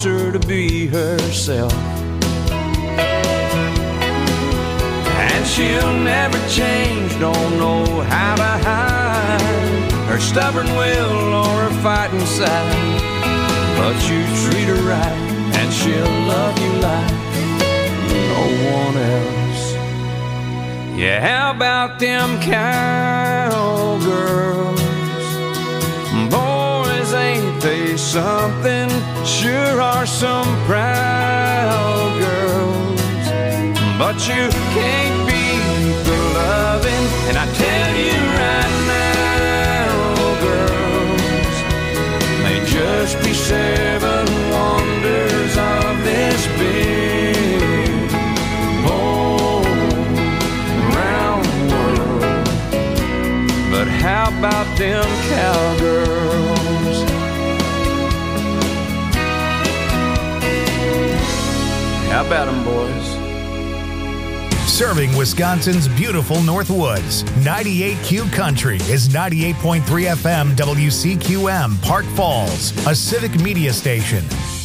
her to be herself. And she'll never change, don't know how to hide her stubborn will or her fighting side. But you treat her right, and she'll love you like no one else. Yeah, how about them cowgirls? Boys, ain't they something? Sure are some proud girls. But you can't beat the loving, and I tell you right now, girls, may just be 7 wonders of this big whole round world. But how about them cowgirls? How about them, boys? Serving Wisconsin's beautiful Northwoods, 98Q Country is 98.3 FM WCQM, Park Falls, a civic media station.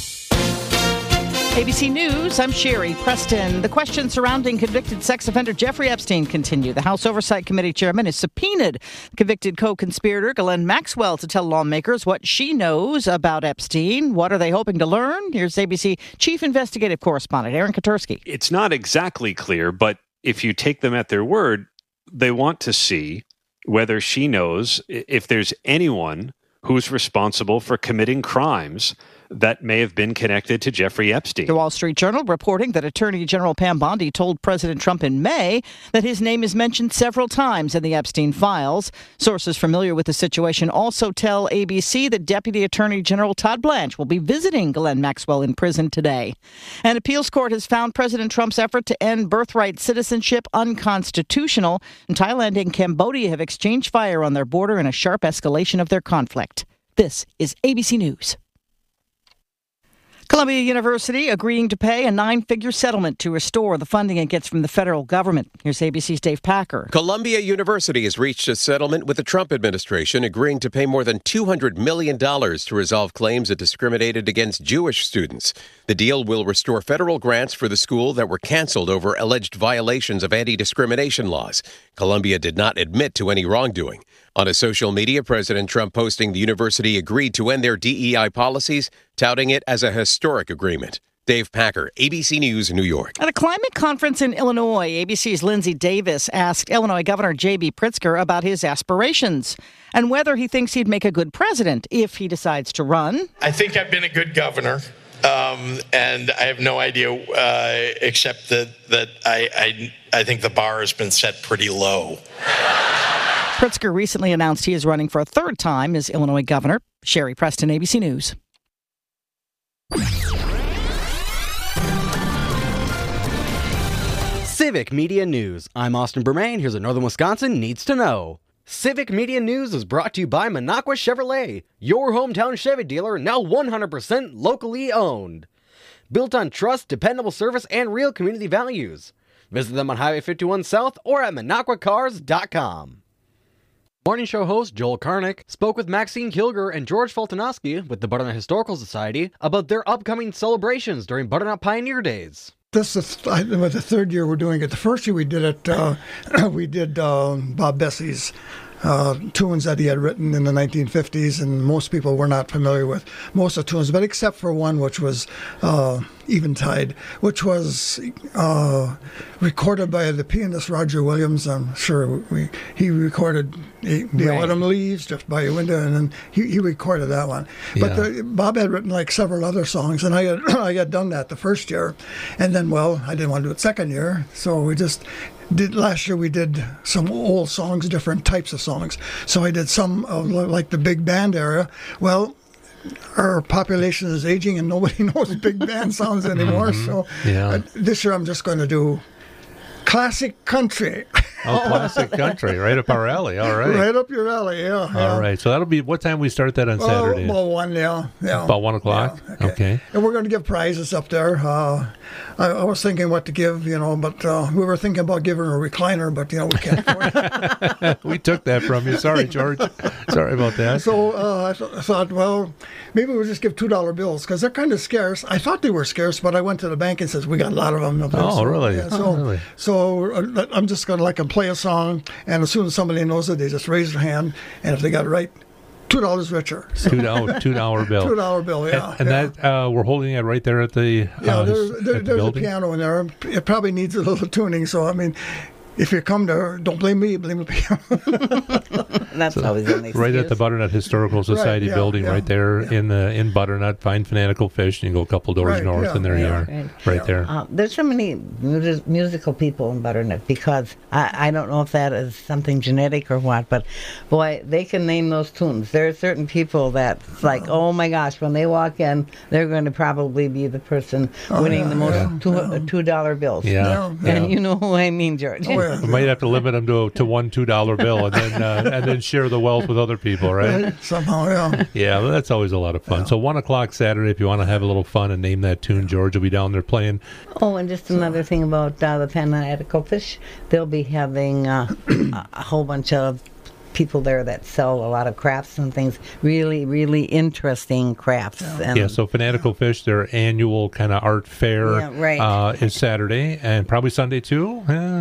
ABC News, I'm Sherry Preston. The questions surrounding convicted sex offender Jeffrey Epstein continue. The House Oversight Committee chairman has subpoenaed convicted co-conspirator Ghislaine Maxwell to tell lawmakers what she knows about Epstein. What are they hoping to learn? Here's ABC Chief Investigative Correspondent Aaron Katursky. It's not exactly clear, but if you take them at their word, they want to see whether she knows if there's anyone who's responsible for committing crimes that may have been connected to Jeffrey Epstein. The Wall Street Journal reporting that Attorney General Pam Bondi told President Trump in May that his name is mentioned several times in the Epstein files. Sources familiar with the situation also tell ABC that Deputy Attorney General Todd Blanche will be visiting Ghislaine Maxwell in prison today. An appeals court has found President Trump's effort to end birthright citizenship unconstitutional, and Thailand and Cambodia have exchanged fire on their border in a sharp escalation of their conflict. This is ABC News. Columbia University agreeing to pay a 9-figure settlement to restore the funding it gets from the federal government. Here's ABC's Dave Packer. Columbia University has reached a settlement with the Trump administration, agreeing to pay more than $200 million to resolve claims it discriminated against Jewish students. The deal will restore federal grants for the school that were canceled over alleged violations of anti-discrimination laws. Columbia did not admit to any wrongdoing. On a social media, President Trump posting the university agreed to end their DEI policies, touting it as a historic agreement. Dave Packer, ABC News, New York. At a climate conference in Illinois, ABC's Lindsay Davis asked Illinois Governor J.B. Pritzker about his aspirations and whether he thinks he'd make a good president if he decides to run. I think I've been a good governor, and I have no idea except that I think the bar has been set pretty low. Pritzker recently announced he is running for a third time as Illinois governor. Sherry Preston, ABC News. Civic Media News. I'm Austin Bermain. Here's what Northern Wisconsin needs to know. Civic Media News is brought to you by Minocqua Chevrolet, your hometown Chevy dealer, now 100% locally owned. Built on trust, dependable service, and real community values. Visit them on Highway 51 South or at MinocquaCars.com. Morning show host Joel Karnick spoke with Maxine Kilger and George Fultonowski with the Butternut Historical Society about their upcoming celebrations during Butternut Pioneer Days. This is the third year we're doing it. The first year we did it, we did Bob Bessie's tunes that he had written in the 1950s, and most people were not familiar with most of the tunes, but except for one, which was Eventide, which was recorded by the pianist Roger Williams. I'm sure he recorded The Autumn Leaves just by a window, and then he recorded that one. But Bob had written like several other songs, and I had done that the first year, and then I didn't want to do it second year, so we just last year we did some old songs, different types of songs. So I did some like the big band era. Well, our population is aging and nobody knows big band sounds anymore. So this year I'm just going to do classic country. classic country, right up our alley. All right. Right up your alley, yeah. All right. So that'll be, what time we start that on Saturday? About 1, yeah. About 1 o'clock? Yeah, okay. And we're going to give prizes up there. I was thinking what to give, but we were thinking about giving a recliner, but, we can't afford it. We took that from you. Sorry, George. Sorry about that. So I thought, well, maybe we'll just give $2 bills because they're kind of scarce. I thought they were scarce, but I went to the bank and says, we got a lot of them up there. Oh, really? Yeah, Really? So I'm just going to let them play a song, and as soon as somebody knows it, they just raise their hand, and if they got it right, $2 richer. So, $2 bill. $2 bill, yeah. And that we're holding it right there at the there's a piano in there. It probably needs a little tuning. So if you come there, don't blame me, blame the piano. That's always a nice right at the Butternut Historical Society building, right there in Butternut. Find Fanatical Fish, and you go a couple doors north, and there you are, right there. There's so many musical people in Butternut because I don't know if that is something genetic or what, but boy, they can name those tunes. There are certain people that's like, oh my gosh, when they walk in, they're going to probably be the person winning the most $2 bills. And you know who I mean, George. We might have to limit them to one $2 bill, and then share the wealth with other people, right? Somehow, yeah. Yeah, well, that's always a lot of fun. So 1 o'clock Saturday, if you want to have a little fun and name that tune, George will be down there playing. Oh, and just another thing about the Fanatical Fish, they'll be having a whole bunch of people there that sell a lot of crafts and things, really, really interesting crafts. Yeah, so Fanatical Fish, their annual kind of art fair is Saturday, and probably Sunday too?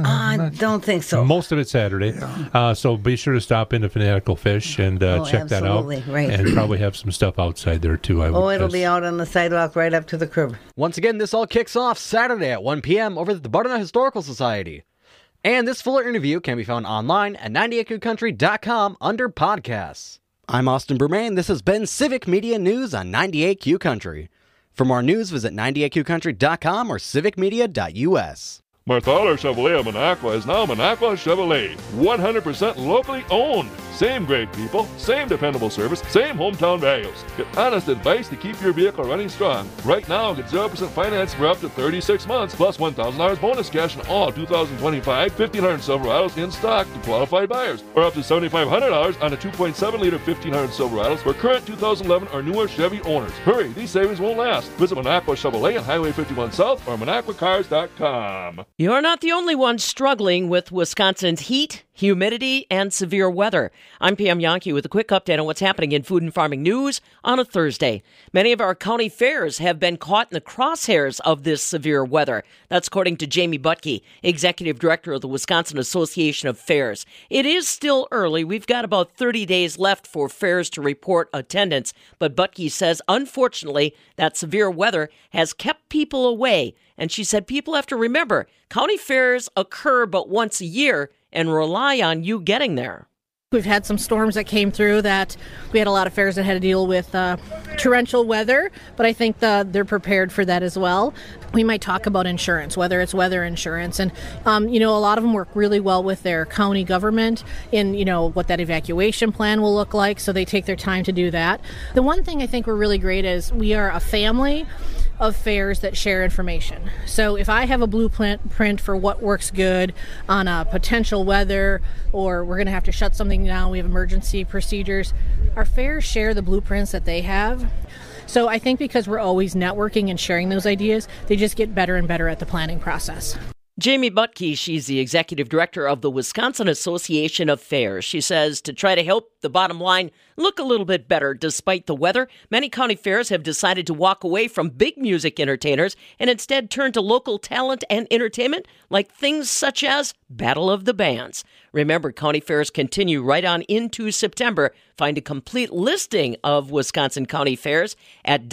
I don't think so. Most of it's Saturday. So be sure to stop into Fanatical Fish and check that out. Right. And probably have some stuff outside there too, I would it'll guess. be out on the sidewalk right up to the curb. Once again, this all kicks off Saturday at 1 p.m. over at the Butternut Historical Society. And this fuller interview can be found online at 98QCountry.com under podcasts. I'm Austin Bermain. This has been Civic Media News on 98Q Country. For more news, visit 98QCountry.com or civicmedia.us. Marthaler Chevrolet of Minocqua is now Minocqua Chevrolet. 100% locally owned. Same great people, same dependable service, same hometown values. Get honest advice to keep your vehicle running strong. Right now, get 0% finance for up to 36 months, plus $1,000 bonus cash on all 2025 1500 Silverados in stock to qualified buyers, or up to $7,500 on a 2.7-liter 1500 Silverados for current 2011 or newer Chevy owners. Hurry, these savings won't last. Visit Minocqua Chevrolet on Highway 51 South or MinocquaCars.com. You're not the only one struggling with Wisconsin's heat, humidity, and severe weather. I'm Pam Yonke with a quick update on what's happening in food and farming news on a Thursday. Many of our county fairs have been caught in the crosshairs of this severe weather. That's according to Jamie Butke, Executive Director of the Wisconsin Association of Fairs. It is still early. We've got about 30 days left for fairs to report attendance, but Butke says, unfortunately, that severe weather has kept people away. And she said people have to remember, county fairs occur but once a year and rely on you getting there. We've had some storms that came through that we had a lot of fairs that had to deal with torrential weather, but I think they're prepared for that as well. We might talk about insurance, whether it's weather insurance, and a lot of them work really well with their county government in what that evacuation plan will look like, so they take their time to do that. The one thing I think we're really great is we are a family of fairs that share information. So if I have a blueprint for what works good on a potential weather, or we're going to have to shut something down, we have emergency procedures, our fairs share the blueprints that they have. So I think because we're always networking and sharing those ideas, they just get better and better at the planning process. Jamie Butke, she's the executive director of the Wisconsin Association of Fairs. She says to try to help the bottom line look a little bit better despite the weather, many county fairs have decided to walk away from big music entertainers and instead turn to local talent and entertainment like things such as Battle of the Bands. Remember, county fairs continue right on into September. Find a complete listing of Wisconsin county fairs at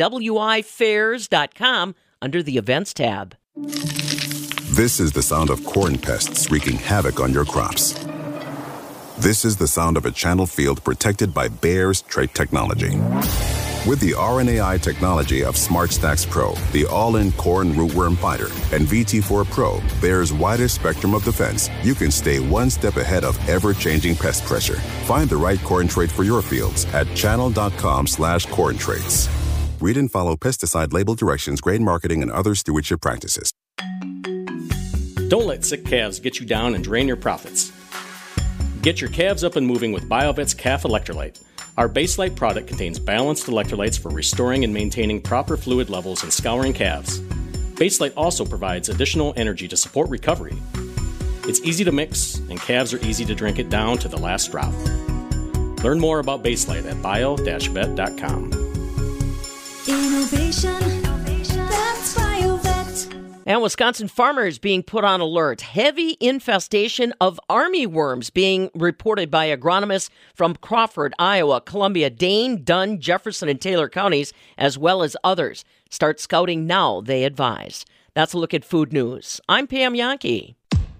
wifairs.com under the events tab. This is the sound of corn pests wreaking havoc on your crops. This is the sound of a channel field protected by Bayer's trait technology. With the RNAi technology of SmartStax Pro, the all-in corn rootworm fighter, and VT4 Pro, Bayer's widest spectrum of defense, you can stay one step ahead of ever-changing pest pressure. Find the right corn trait for your fields at channel.com/corn traits. Read and follow pesticide label directions, grain marketing, and other stewardship practices. Don't let sick calves get you down and drain your profits. Get your calves up and moving with BioVet's Calf Electrolyte. Our Baselite product contains balanced electrolytes for restoring and maintaining proper fluid levels and scouring calves. Baselite also provides additional energy to support recovery. It's easy to mix, and calves are easy to drink it down to the last drop. Learn more about Baselite at bio-vet.com. Innovation, that's BioVet. And Wisconsin farmers being put on alert. Heavy infestation of armyworms being reported by agronomists from Crawford, Iowa, Columbia, Dane, Dunn, Jefferson, and Taylor counties, as well as others. Start scouting now, they advise. That's a look at food news. I'm Pam Yankee.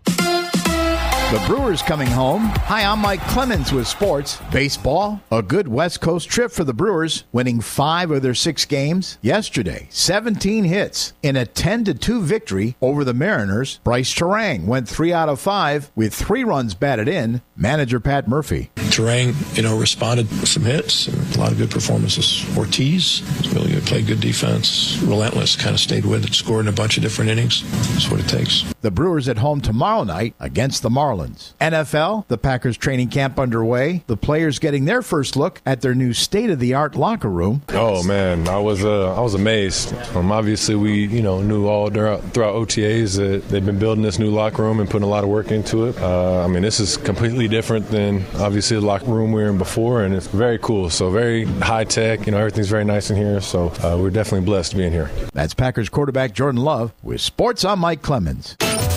The Brewers coming home. Hi, I'm Mike Clemens with sports. Baseball, a good West Coast trip for the Brewers, winning 5 of their 6 games. Yesterday, 17 hits in a 10-2 victory over the Mariners. Bryce Terang went 3 out of 5 with 3 runs batted in. Manager Pat Murphy. Terang, responded with some hits and a lot of good performances. Ortiz really good, played good defense, relentless, kind of stayed with it, scored in a bunch of different innings. That's what it takes. The Brewers at home tomorrow night against the Marlins. NFL, the Packers training camp underway. The players getting their first look at their new state-of-the-art locker room. Oh man, I was amazed. Obviously, we knew all throughout OTAs that they've been building this new locker room and putting a lot of work into it. This is completely different than obviously the locker room we were in before, and it's very cool. So very high tech. Everything's very nice in here. So we're definitely blessed being here. That's Packers quarterback Jordan Love with sports. I'm Mike Clemens.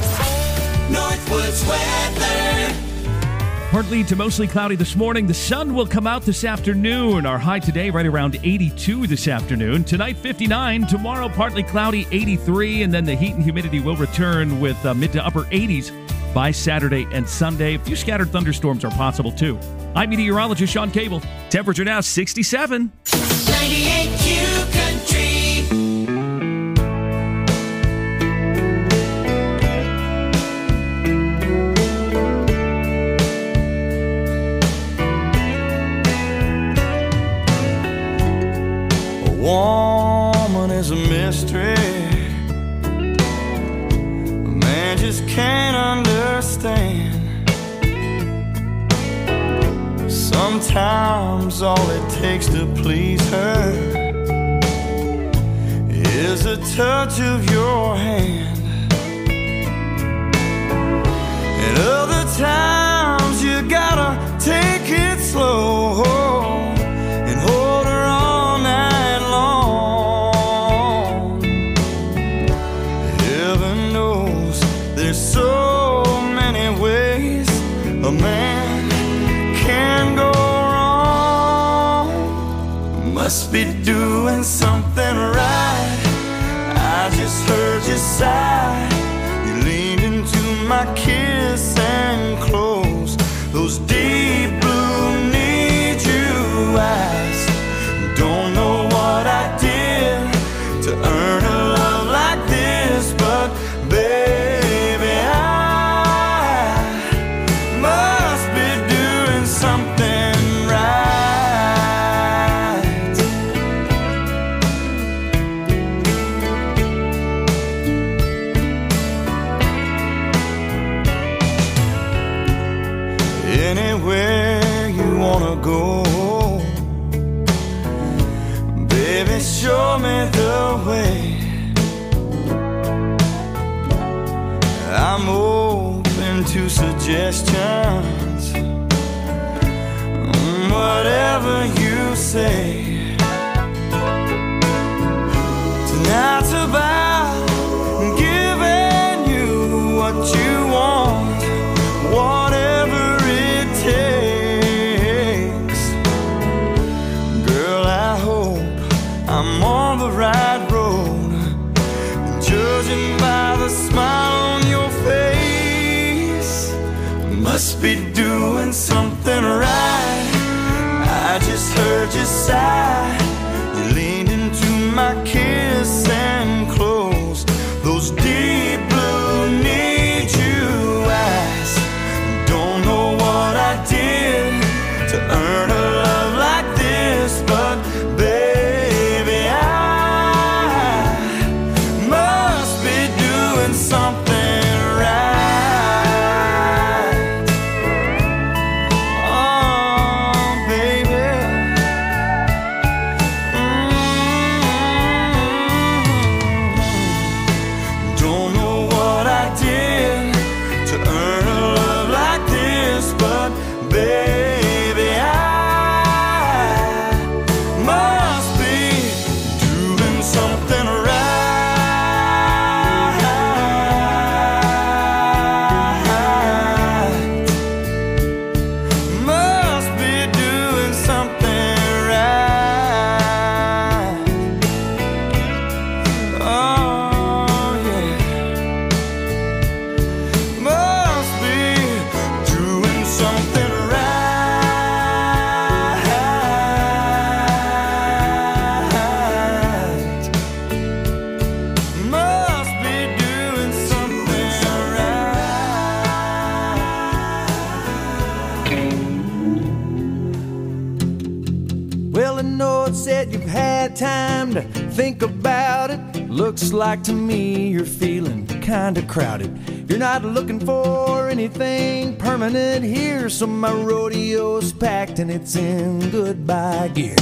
Northwoods weather. Partly to mostly cloudy this morning. The sun will come out this afternoon. Our high today right around 82 this afternoon. Tonight 59. Tomorrow partly cloudy 83. And then the heat and humidity will return with mid to upper 80s by Saturday and Sunday. A few scattered thunderstorms are possible too. I'm meteorologist Sean Cable. Temperature now 67. 98 Q Country. Woman is a mystery. A man just can't understand. Sometimes all it takes to please her is a touch of your hand. And other times you gotta take it slow and hold her all night long. Heaven knows there's so many ways a man can go wrong. Must be doing something right. I just heard you sigh. You leaned into my kiss and closed those deep blue need you eyes. Don't know what I did to earn a love like this, but baby, I must be doing something right. Anywhere you wanna go, baby, show me the way. I'm open to suggestions, whatever you say. Tonight's about giving you what you want, whatever it takes. Girl, I hope I'm on the right road, judging by the smile on your face. Must be doing something right. I just heard you sigh. You leaned into my kiss and closed those deep blue need you eyes. Don't know what I did to earn a love like this, but baby, I must be doing something right. time to think about it. Looks like to me you're feeling kinda crowded. You're not looking for anything permanent here, so my rodeo's packed and it's in goodbye gear.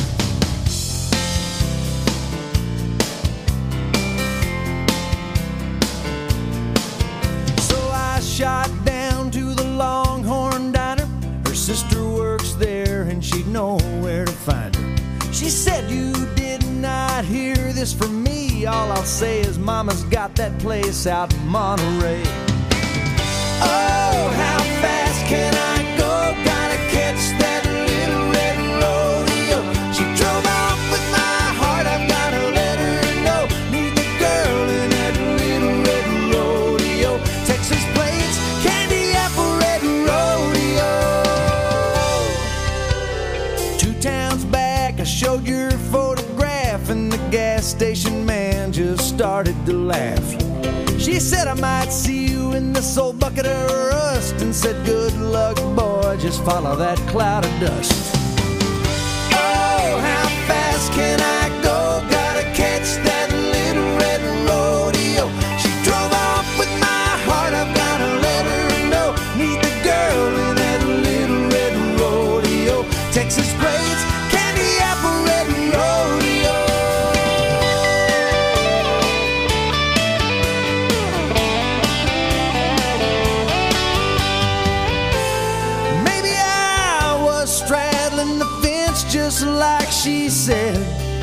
So I shot down to the Longhorn Diner. Her sister works there and she'd know where to find her. She said, you did not hear this from me. All I'll say is Mama's got that place out in Monterey. Oh, how fast can I go? Gotta catch that little red rodeo. She drove off with my heart, I've gotta let her know. Meet the girl in that little red rodeo. Texas plates, candy apple red rodeo. 2 towns back, I showed your photograph, and the gas station man just started to laugh. She said I might see you in this old bucket of rust, and said good luck boy, just follow that cloud of dust. Oh, how fast can I go? Gotta catch that little red rodeo. She drove off with my heart, I've gotta let her know. Meet the girl in that little red rodeo. Texas plates, candy apple red rodeo. Just like she said,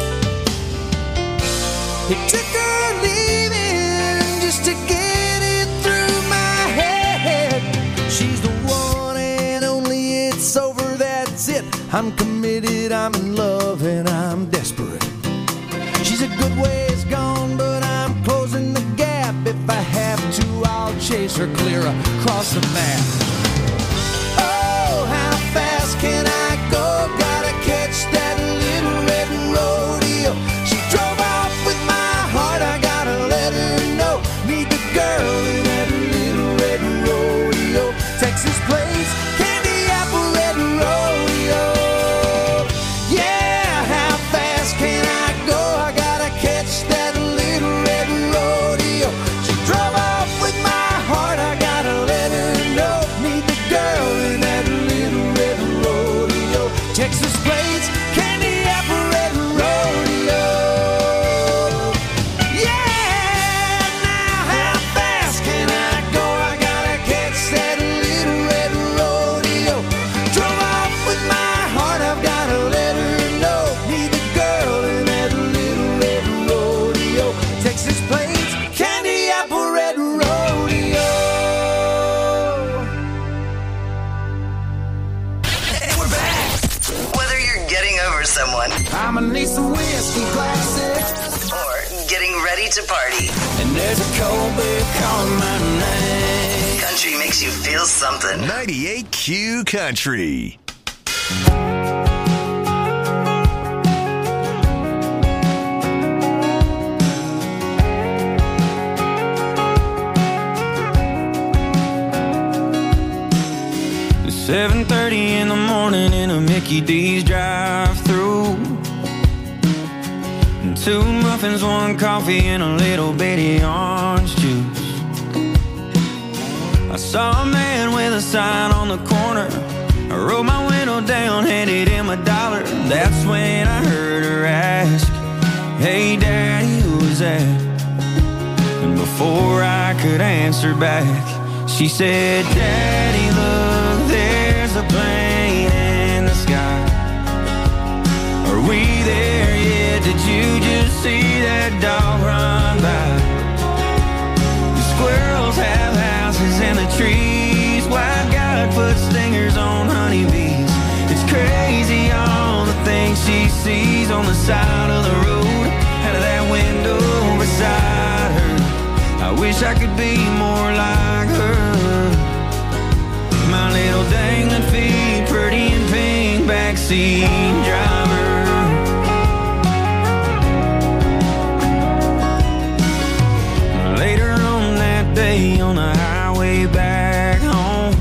it took her leaving just to get it through my head. She's the one and only, it's over, that's it. I'm committed, I'm in love, and I'm desperate. She's a good ways gone, but I'm closing the gap. If I have to, I'll chase her clear across the map. Oh, how fast can I go? Gotta catch that little red rodeo. She drove off with my heart, I gotta let her know. Meet the girl in that little red rodeo. Texas plates, candy apple red rodeo. Yeah, how fast can I go? I gotta catch that little red rodeo. She drove off with my heart, I gotta let her know. Meet the girl in that little red rodeo. Texas plates, candy apple red rodeo. Yeah, now how fast can I go? I gotta catch that little red rodeo. Drove off with my heart, I've gotta let her know. Meet the girl in that little red rodeo. Texas plates, candy apple red rodeo. And we're back. Whether you're getting over someone, I'ma need some whiskey classic, or getting ready to party, and there's a cold beer calling my name. country makes you feel something. 98Q Country. It's 7:30 in the morning in a Mickey D's drive-thru. 2 muffins, 1 coffee, and a little bitty orange juice. I saw a man with a sign on the corner. I rolled my window down, handed him $1. That's when I heard her ask, "Hey daddy, who was that?" And before I could answer back, she said, "Daddy, look, there's a plane in the sky. Are we there yet? Did you just see that dog run by? The squirrels have houses in the trees. White God put stingers on honeybees. It's crazy all the things she sees on the side of the road, out of that window beside her. I wish I could be more like her. My little dangling feet, pretty and pink, backseat driver." Later on that day on the highway back home,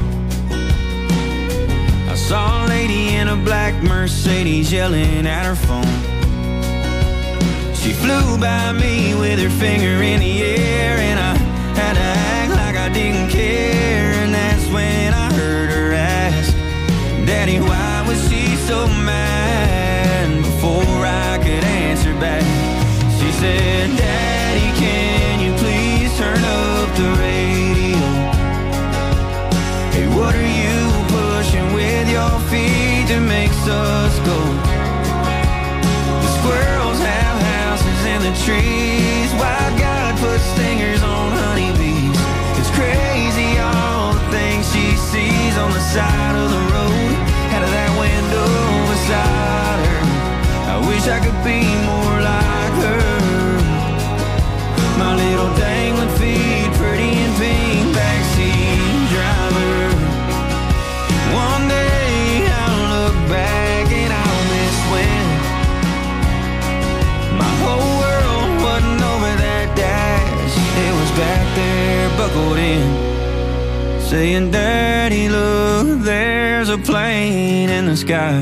I saw a lady in a black Mercedes yelling at her phone. She flew by me with her finger in the air, and I had to act like I didn't care. And that's when I heard her ask, Daddy, why was she so mad? Before I could answer back, she said, Daddy, can you please turn up the radio? Hey, what are you pushing with your feet that makes us go? The squirrels have houses in the trees. Why God put stingers on honeybees? It's crazy all the things she sees on the side of the road, out of that window beside her. I wish I could be more like her. My little dangling feet, pretty and pink, backseat driver. One day I'll look back and I'll miss when my whole world wasn't over that dash. It was back there buckled in, saying, Daddy, look, there's a plane in the sky.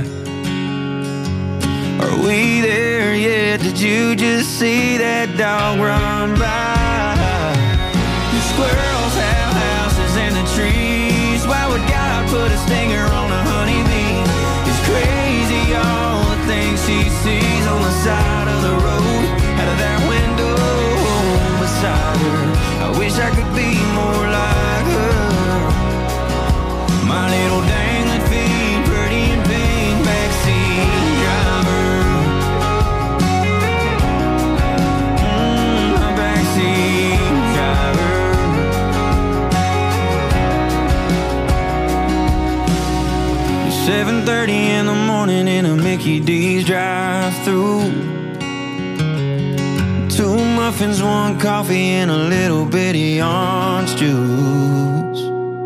Are we there yet? Did you just see that dog run by? The squirrels have houses in the trees. Why would God put a stinger on a honeybee? It's crazy all the things she sees on the side of the road, out of that window beside her. I wish I could be more like her. My little dangling feet, pretty and pink, backseat driver. My backseat driver. 7:30 in the morning in a Mickey D's drive-thru. 2 muffins, 1 coffee, and a little bitty orange juice.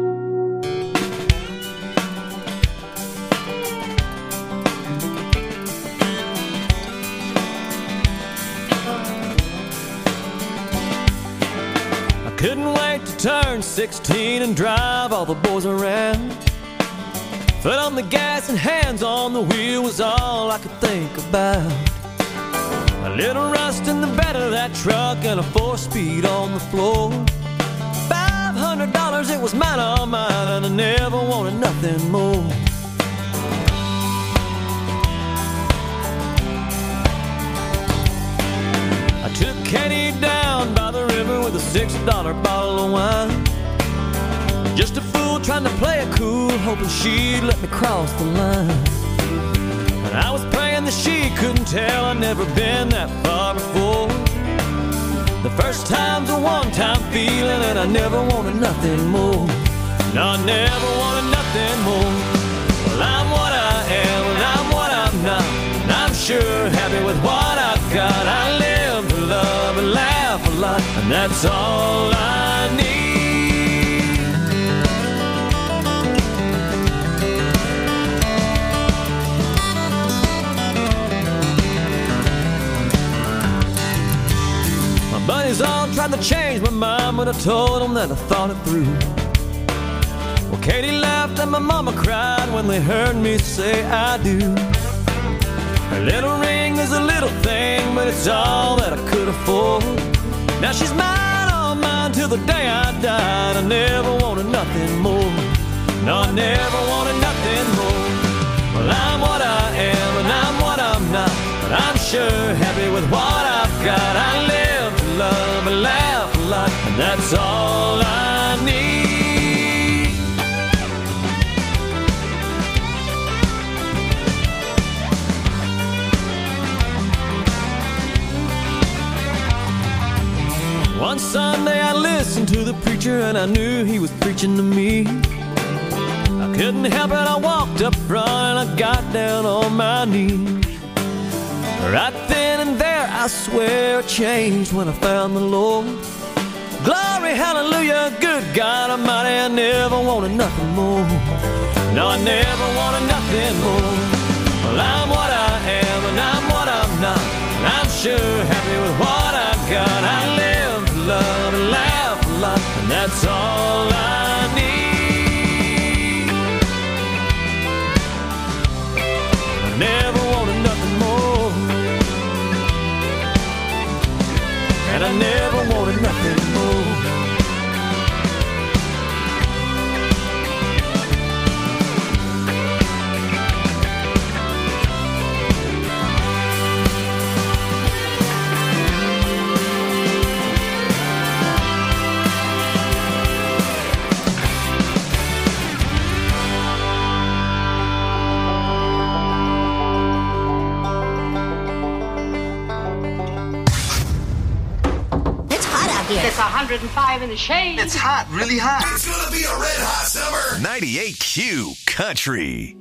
I couldn't wait to turn 16 and drive all the boys around. Foot on the gas and hands on the wheel was all I could think about. A little rust in the bed of that truck and a 4-speed on the floor. $500, it was mine, all mine, and I never wanted nothing more. I took Katie down by the river with a $6 bottle of wine. Just a fool trying to play it cool, hoping she'd let me cross the line. And I was praying that she couldn't tell I'd never been that far before. The first time's a one-time feeling, and I never wanted nothing more. No, I never wanted nothing more. Well, I'm what I am, and I'm what I'm not, and I'm sure happy with what I've got. I live to love and laugh a lot, and that's all I need. Buddies all tried to change my mind, but I told them that I thought it through. Well, Katie laughed and my mama cried when they heard me say I do. Her little ring is a little thing, but it's all that I could afford. Now she's mine, all mine, till the day I died. I never wanted nothing more. No, I never wanted nothing more. Well, I'm what I am and I'm what I'm not, but I'm sure happy with what I've got. I live to love and laugh a lot, and that's all I need. One Sunday I listened to the preacher and I knew he was preaching to me. I couldn't help it, I walked up front and I got down on my knees. Right then and there, I swear I changed when I found the Lord. Glory, hallelujah, good God Almighty, I never wanted nothing more. No, I never wanted nothing more. Well, I'm what I am and I'm what I'm not, and I'm sure happy with what I've got. I live to love and laugh a lot, and that's all I need. I never wanted nothing more. here. It's 105 in the shade. It's hot, really hot. It's gonna be a red hot summer. 98Q Country.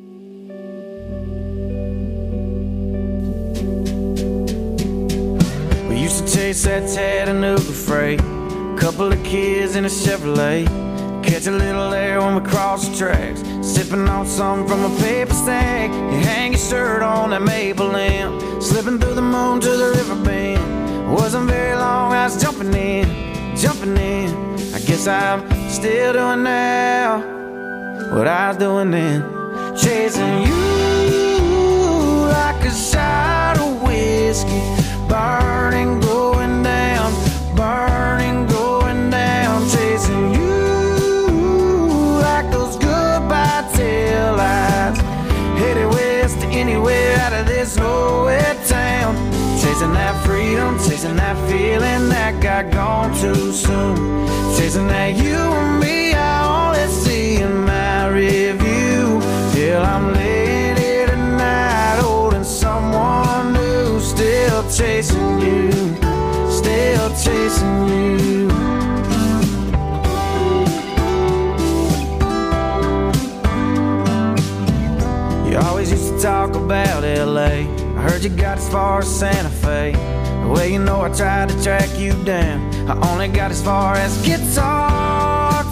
We used to chase that Chattanooga freight. Couple of kids in a Chevrolet. Catch a little air when we cross the tracks. Sipping on something from a paper sack. You hang your shirt on that maple limb. Slipping through the moon to the river bend. Wasn't very long, I was jumping in. I guess I'm still doing now what I was doing then. Chasing you like a shot of whiskey. Burning, going down. Burning, going down. Chasing you like those goodbye tail lights. Headed west to anywhere out of this nowhere town. Chasing that freedom, chasing that feeling that got gone too soon. Chasing that you and me, I only see in my review. Till I'm laying here tonight, holding someone new. Still chasing you, still chasing you. You always used to talk about L.A. I heard you got as far as Santa Fe. Well, you know I tried to track you down. I only got as far as Guitar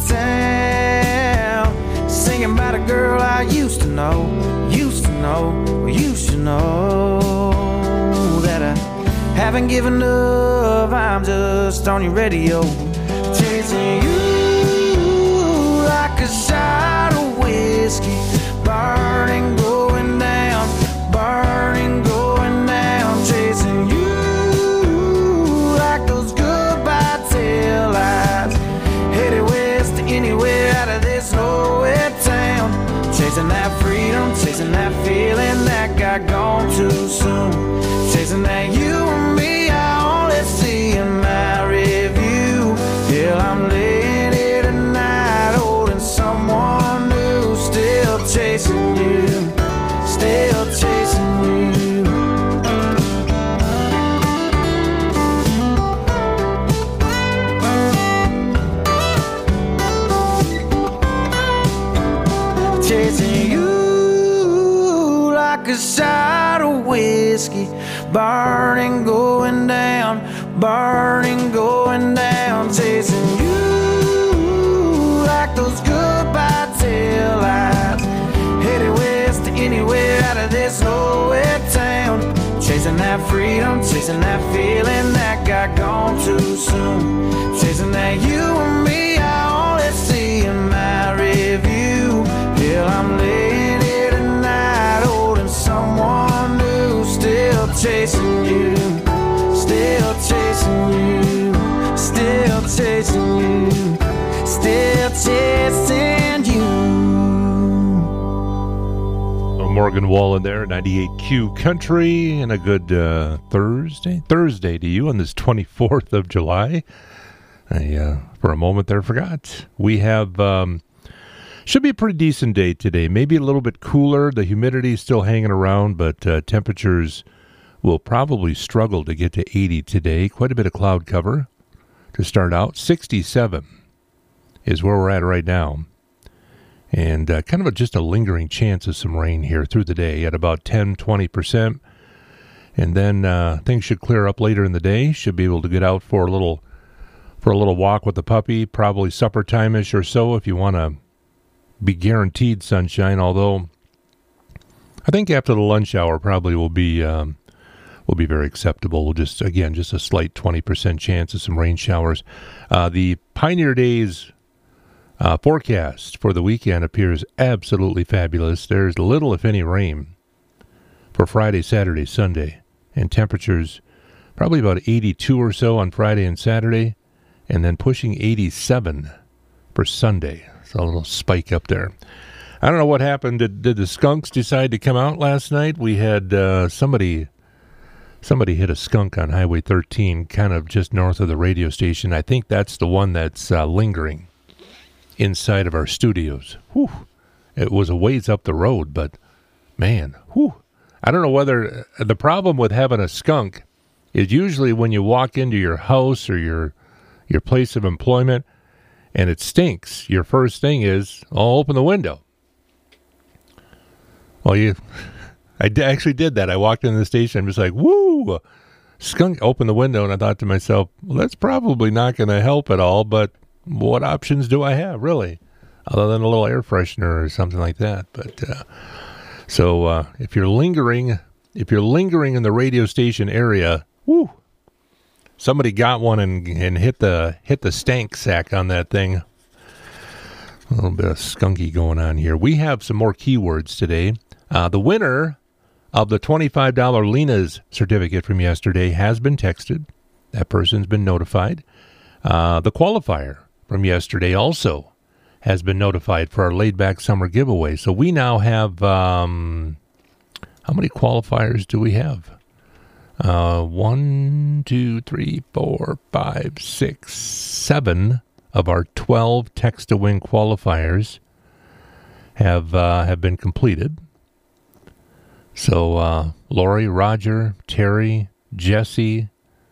Town. Singing about a girl I used to know. Well, you should know that I haven't given up. I'm just on your radio. Chasing you like a shot of whiskey. Burning, going down. Burning, going down. Chasing you like those goodbye tail lights. Headed west to anywhere out of this nowhere town. Chasing that freedom, chasing that feeling that got gone too soon. Chasing that you and me, I only see in my review. Till I'm laying here tonight, holding someone new. Still chasing you, still chasing you. Chasing you like a shot of whiskey. Burning, going down. Burning, going down. Chasing you like those goodbye tail lights. Headed west to anywhere out of this nowhere town. Chasing that freedom, chasing that feeling that got gone too soon. Chasing that you and me, I only see in my review. Till I'm laying here tonight, holding someone new. Still chasing you, still chasing you, still chasing you, still chasing you. Morgan Wallen there, 98Q Country, and a good Thursday to you on this 24th of July. I, for a moment there, forgot. We have, should be a pretty decent day today. Maybe a little bit cooler. The humidity is still hanging around, but temperatures will probably struggle to get to 80 today. Quite a bit of cloud cover to start out. 67 is where we're at right now. And kind of just a lingering chance of some rain here through the day at about 10-20%. And then things should clear up later in the day. Should be able to get out for a little walk with the puppy, probably supper time-ish or so if you want to be guaranteed sunshine. Although I think after the lunch hour probably will be very acceptable. We'll just a slight 20% chance of some rain showers. The Pioneer Days forecast for the weekend appears absolutely fabulous. There's little, if any, rain for Friday, Saturday, Sunday, and temperatures probably about 82 or so on Friday and Saturday, and then pushing 87 for Sunday. So a little spike up there. I don't know what happened. Did the skunks decide to come out last night? We had somebody hit a skunk on Highway 13, kind of just north of the radio station. I think that's the one that's lingering inside of our studios. Whew. It was a ways up the road, but man, whew. I don't know whether the problem with having a skunk is usually when you walk into your house or your your place of employment, and it stinks, your first thing is, I'll open the window. Well, actually did that. I walked into the station, I'm just like, woo! Skunk, opened the window, and I thought to myself, well, that's probably not going to help at all, but what options do I have, really? Other than a little air freshener or something like that. But so if you're lingering in the radio station area, woo! Somebody got one and hit the stank sack on that thing. A little bit of skunky going on here. We have some more keywords today. The winner of the $25 Lena's certificate from yesterday has been texted. That person's been notified. The qualifier from yesterday also has been notified for our laid-back summer giveaway. So we now have, how many qualifiers do we have? 1, 2, 3, 4, 5, 6, 7 of our 12 text-to-win qualifiers have been completed. So Lori, Roger, Terry, Jesse,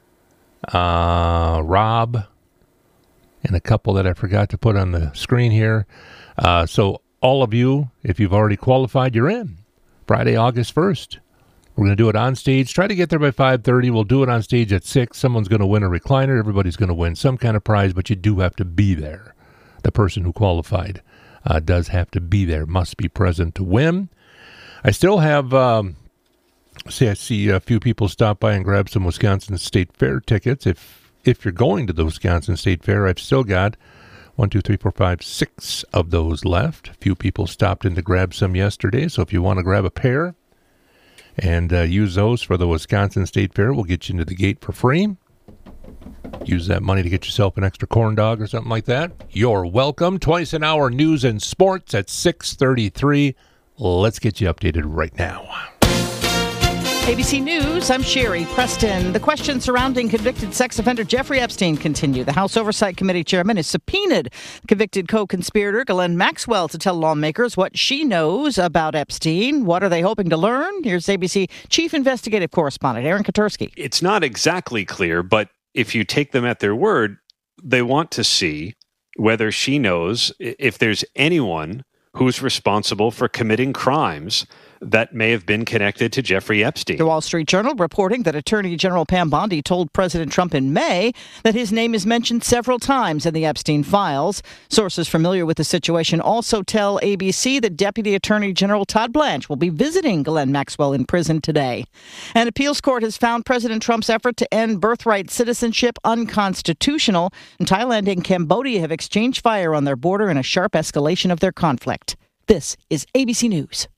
Rob, and a couple that I forgot to put on the screen here. So all of you, if you've already qualified, you're in. Friday, August 1st. We're going to do it on stage. Try to get there by 5:30. We'll do it on stage at 6. Someone's going to win a recliner. Everybody's going to win some kind of prize, but you do have to be there. The person who qualified does have to be there, must be present to win. I still have, I see a few people stop by and grab some Wisconsin State Fair tickets. If you're going to the Wisconsin State Fair, I've still got 1, 2, 3, 4, 5, 6 of those left. A few people stopped in to grab some yesterday, so if you want to grab a pair and use those for the Wisconsin State Fair, we'll get you into the gate for free. Use that money to get yourself an extra corn dog or something like that. You're welcome. Twice an hour news and sports at 6:33. Let's get you updated right now. ABC News, I'm Sherry Preston. The questions surrounding convicted sex offender Jeffrey Epstein continue. The House Oversight Committee chairman has subpoenaed convicted co-conspirator Ghislaine Maxwell to tell lawmakers what she knows about Epstein. What are they hoping to learn? Here's ABC Chief Investigative Correspondent Aaron Katursky. It's not exactly clear, but if you take them at their word, they want to see whether she knows if there's anyone who's responsible for committing crimes that may have been connected to Jeffrey Epstein. The Wall Street Journal reporting that Attorney General Pam Bondi told President Trump in May that his name is mentioned several times in the Epstein files. Sources familiar with the situation also tell ABC that Deputy Attorney General Todd Blanche will be visiting Ghislaine Maxwell in prison today. An appeals court has found President Trump's effort to end birthright citizenship unconstitutional, and Thailand and Cambodia have exchanged fire on their border in a sharp escalation of their conflict. This is ABC News.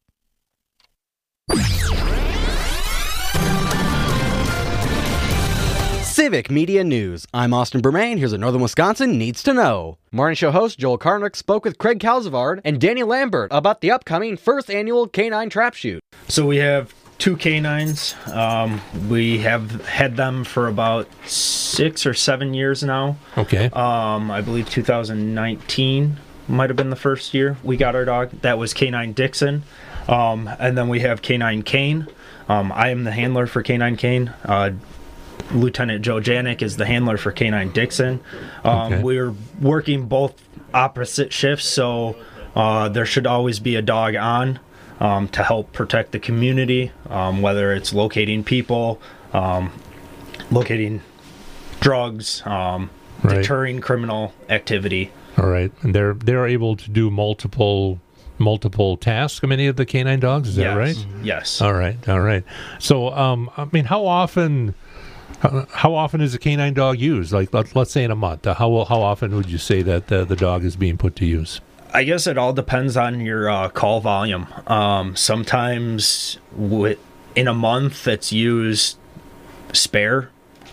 Civic Media News. I'm Austin Bermain. Here's what Northern Wisconsin needs to know. Morning show host Joel Karnick spoke with Craig Calzavard and Danny Lambert about the upcoming first annual Canine Trap Shoot. So we have 2 canines. We have had them for about 6 or 7 years now. Okay. I believe 2019 might have been the first year we got our dog. That was Canine Dixon. And then we have Canine Kane. I am the handler for Canine Kane. Lieutenant Joe Janik is the handler for Canine Dixon. Okay. We're working both opposite shifts, so there should always be a dog on to help protect the community, whether it's locating people, locating drugs, deterring criminal activity. All right, and they're able to do multiple tasks. Many of the canine dogs, is that right? Yes. All right. So, I mean, how often is a canine dog used? Like, let's say in a month. How often would you say that the dog is being put to use? I guess it all depends on your call volume. Sometimes in a month it's used spare.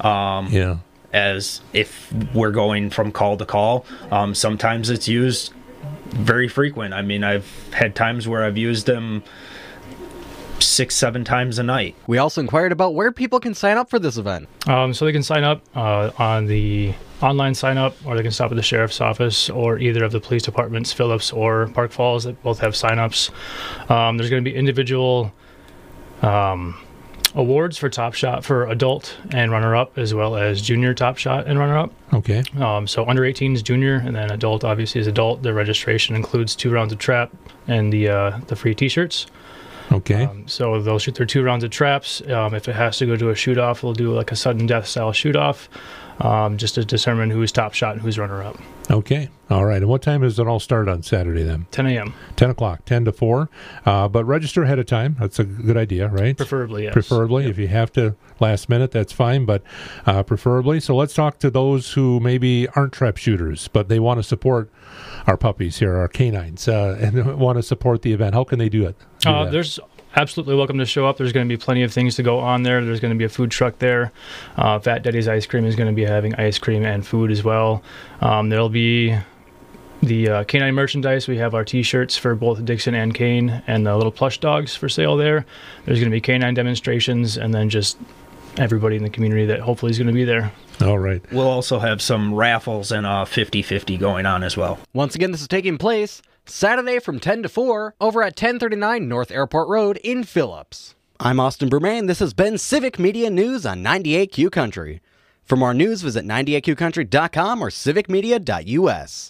As if we're going from call to call. Sometimes it's used very frequent. I mean, I've had times where I've used them 6-7 times a night. We also inquired about where people can sign up for this event. So they can sign up on the online sign up, or they can stop at the sheriff's office or either of the police departments, Phillips or Park Falls, that both have sign ups. There's going to be individual awards for Top Shot for adult and runner-up, as well as junior Top Shot and runner-up. Okay. So under 18 is junior, and then adult obviously is adult. The registration includes 2 rounds of trap and the free T-shirts. Okay. So they'll shoot their 2 rounds of traps. If it has to go to a shoot-off, they'll do like a sudden death style shoot-off, just to determine who's top shot and who's runner-up. Okay. All right. And what time does it all start on Saturday then? 10 a.m. 10 o'clock, 10 to 4. But register ahead of time. That's a good idea, right? Preferably, yes. Preferably. Yep. If you have to last minute, that's fine, but preferably. So let's talk to those who maybe aren't trap shooters, but they want to support our puppies here, our canines, and want to support the event. How can they do it? There's absolutely welcome to show up. There's going to be plenty of things to go on there. There's going to be a food truck there. Fat Daddy's Ice Cream is going to be having ice cream and food as well. There'll be the canine merchandise. We have our T-shirts for both Dixon and Kane, and the little plush dogs for sale there. There's going to be canine demonstrations, and then just everybody in the community that hopefully is going to be there. All right. We'll also have some raffles and 50-50 going on as well. Once again, this is taking place Saturday from 10 to 4 over at 1039 North Airport Road in Phillips. I'm Austin Bermain. This has been Civic Media News on 98Q Country. For more news, visit 98QCountry.com or civicmedia.us.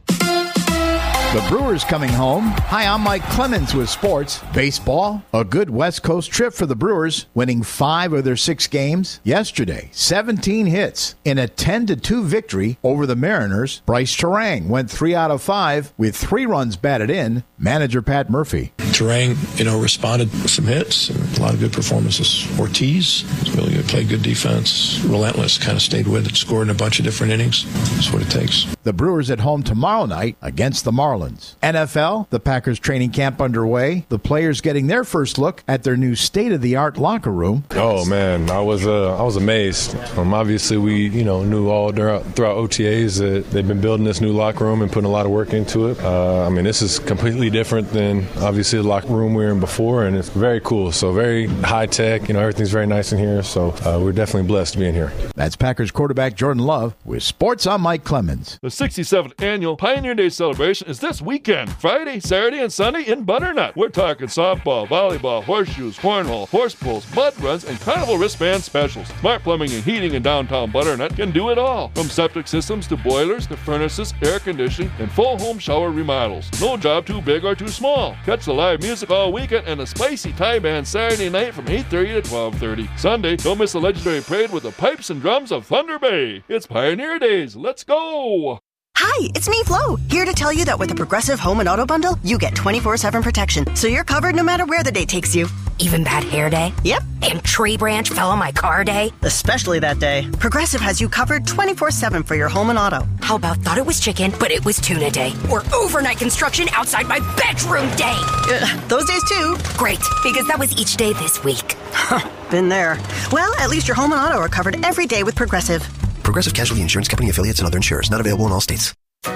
The Brewers coming home. Hi, I'm Mike Clemens with sports. Baseball, a good West Coast trip for the Brewers, winning 5 of their 6 games. Yesterday, 17 hits in a 10-2 victory over the Mariners. Bryce Terang went 3 out of 5 with 3 runs batted in. Manager Pat Murphy. Terang, responded with some hits and a lot of good performances. Ortiz really played good defense, relentless, kind of stayed with it, scored in a bunch of different innings. That's what it takes. The Brewers at home tomorrow night against the Marlins. NFL, the Packers training camp underway. The players getting their first look at their new state-of-the-art locker room. Oh man, I was amazed. Obviously, we knew all throughout OTAs that they've been building this new locker room and putting a lot of work into it. This is completely different than obviously the locker room we were in before, and it's very cool. So very high tech. Everything's very nice in here. So we're definitely blessed being here. That's Packers quarterback Jordan Love with sports. I'm Mike Clemens. The 67th annual Pioneer Day celebration is this weekend, Friday, Saturday, and Sunday in Butternut. We're talking softball, volleyball, horseshoes, cornhole, horse pulls, mud runs, and carnival wristband specials. Smart Plumbing and Heating in downtown Butternut can do it all. From septic systems to boilers to furnaces, air conditioning, and full home shower remodels. No job too big or too small. Catch the live music all weekend and a spicy Thai band Saturday night from 8:30 to 12:30. Sunday, don't miss the legendary parade with the pipes and drums of Thunder Bay. It's Pioneer Days. Let's go! Hi, it's me, Flo, here to tell you that with the Progressive Home and Auto Bundle, you get 24/7 protection, so you're covered no matter where the day takes you. Even bad hair day? Yep. And tree branch fell on my car day? Especially that day. Progressive has you covered 24/7 for your home and auto. How about thought it was chicken, but it was tuna day? Or overnight construction outside my bedroom day? Those days too. Great, because that was each day this week. Been there. Well, at least your home and auto are covered every day with Progressive. Progressive Casualty Insurance Company affiliates and other insurers. Not available in all states.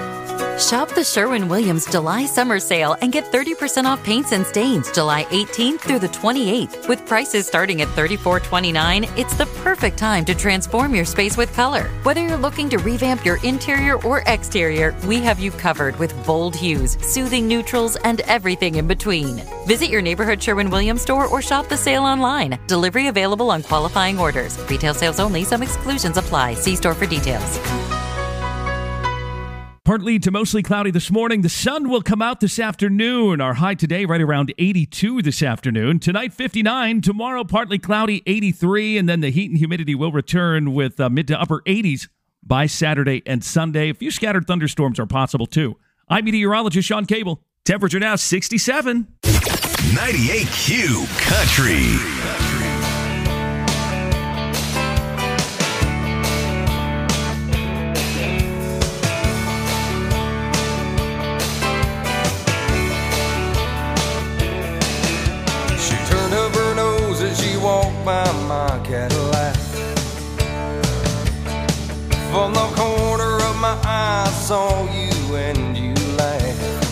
Shop the Sherwin-Williams July Summer Sale and get 30% off paints and stains July 18th through the 28th. With prices starting at $34.29, it's the perfect time to transform your space with color. Whether you're looking to revamp your interior or exterior, we have you covered with bold hues, soothing neutrals, and everything in between. Visit your neighborhood Sherwin-Williams store or shop the sale online. Delivery available on qualifying orders. Retail sales only. Some exclusions apply. See store for details. Partly to mostly cloudy this morning. The sun will come out this afternoon. Our high today right around 82 this afternoon. Tonight, 59. Tomorrow, partly cloudy, 83. And then the heat and humidity will return with mid to upper 80s by Saturday and Sunday. A few scattered thunderstorms are possible, too. I'm meteorologist Sean Cable. Temperature now 67. 98Q Country. By my Cadillac. From the corner of my eye, I saw you and you laughed.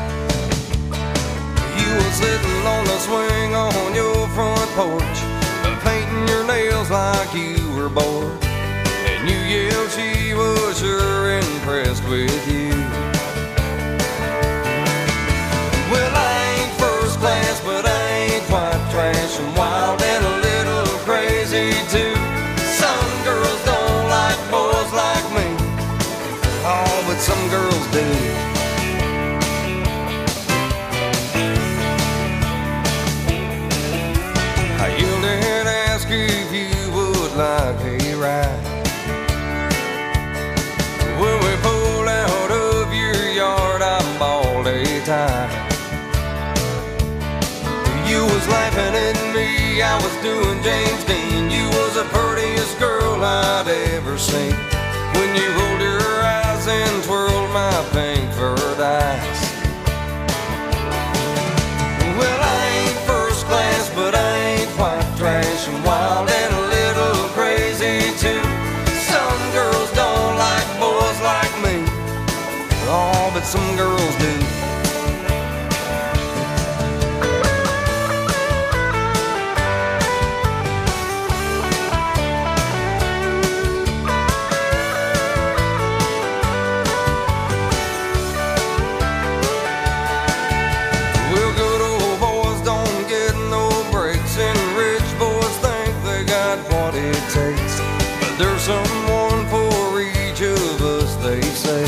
You were sitting on the swing on your front porch, painting your nails like you were bored. And you yelled she was sure impressed with you. Well, I ain't first class, but I ain't quite trash. I'm wild and a little but some girls do. I yelled and asked if you would like a ride. When we pulled out of your yard, I bawled a tie. You was laughing at me, I was doing James Dean. You was the prettiest girl I'd ever seen. When you rolled your eyes and twirled my pink furred eyes. Well, I ain't first class, but I ain't quite trash and wild and a little crazy too. Some girls don't like boys like me, oh, but some girls do. There's someone for each of us, they say.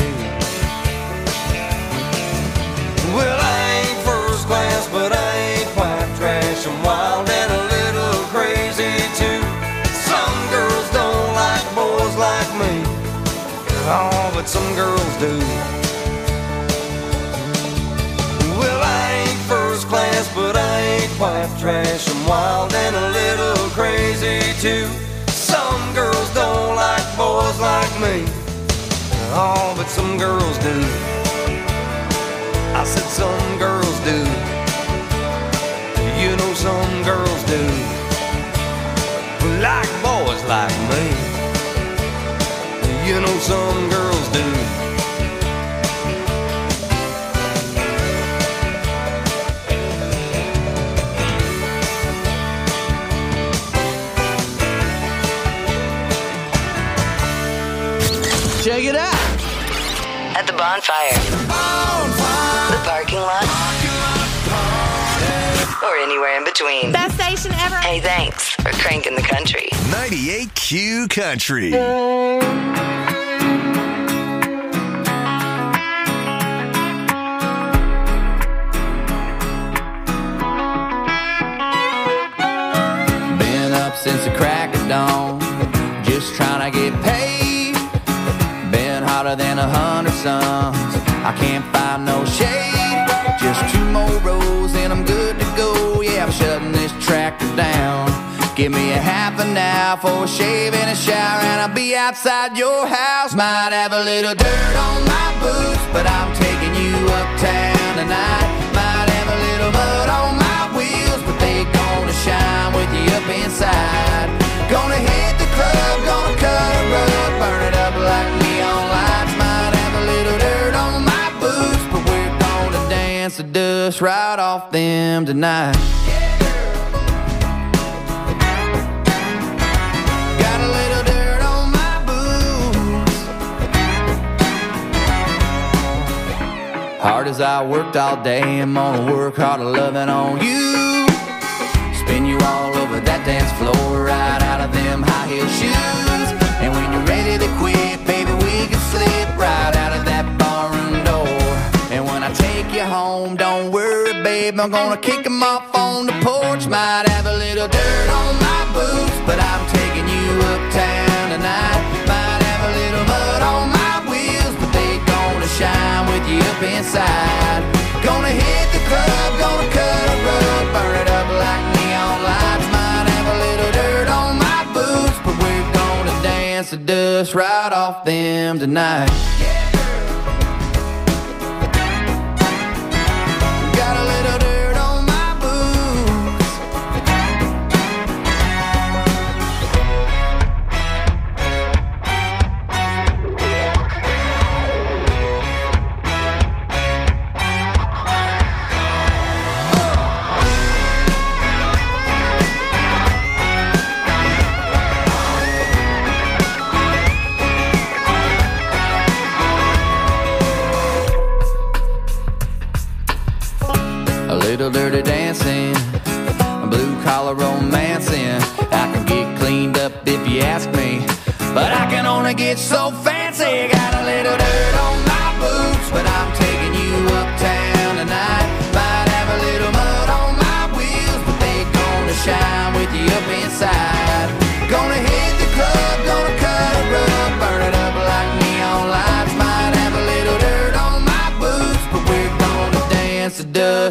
Well, I ain't first class, but I ain't quite trash. I'm wild and a little crazy too. Some girls don't like boys like me, oh, but some girls do. Well, I ain't first class, but I ain't quite trash. I'm wild and a little crazy too. Some girls don't like boys like me, oh, but some girls do. I said some girls do. You know some girls do. Like boys like me. You know some girls do. Check it out. At the bonfire. The parking lot. Or anywhere in between. Best station ever. Hey, thanks for cranking the country. 98Q Country. Been up since the crack of dawn, just trying to get paid. Hotter than 100 suns, I can't find no shade. Just 2 more rows and I'm good to go. Yeah, I'm shutting this tractor down. Give me a half an hour for a shave and a shower, and I'll be outside your house. Might have a little dirt on my boots, but I'm taking you uptown tonight. Might have a little mud on my wheels, but they gonna shine with you up inside. Gonna hit the club, gonna cut a rug, burn it up like neon lights. Might have a little dirt on my boots, but we're gonna dance the dust right off them tonight. Got a little dirt on my boots. Hard as I worked all day, I'm gonna work harder loving on you. Spin you all over that dance floor, right out of them high heel shoes. And when you're ready to quit, baby, we can slip right out of that barroom door. And when I take you home, don't worry, babe, I'm gonna kick them off on the porch. Might have a little dirt on my boots, but I'm taking you uptown tonight. Might have a little mud on my wheels, but they gonna shine with you up inside. Gonna hit the club, gonna cut a rug, burn it up like neon lights. Might have a little dirt on my boots, but we're gonna dance the dust right off them tonight. Got a little dirt on my boots. Little dirty dancing, blue collar romancing. I can get cleaned up if you ask me, but I can only get so fancy. Got a little dirt on my